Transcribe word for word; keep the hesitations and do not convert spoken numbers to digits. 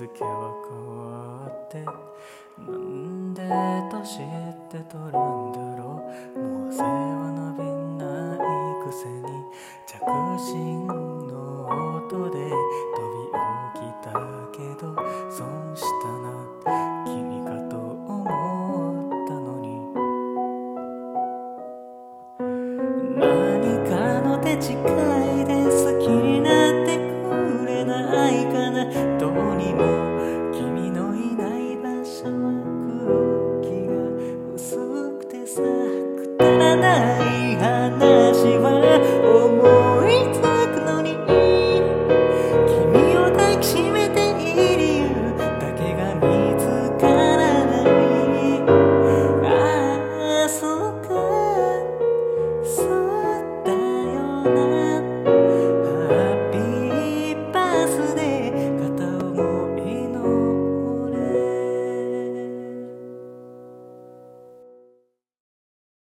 付は変わってなんで年って取るんだろう。もう背は伸びないくせに着信の音で飛び起きたけど損したな君かと思ったのに。何かの手違いで好きになってくれないかな。どうにも君のいない場所は空気が薄くてさ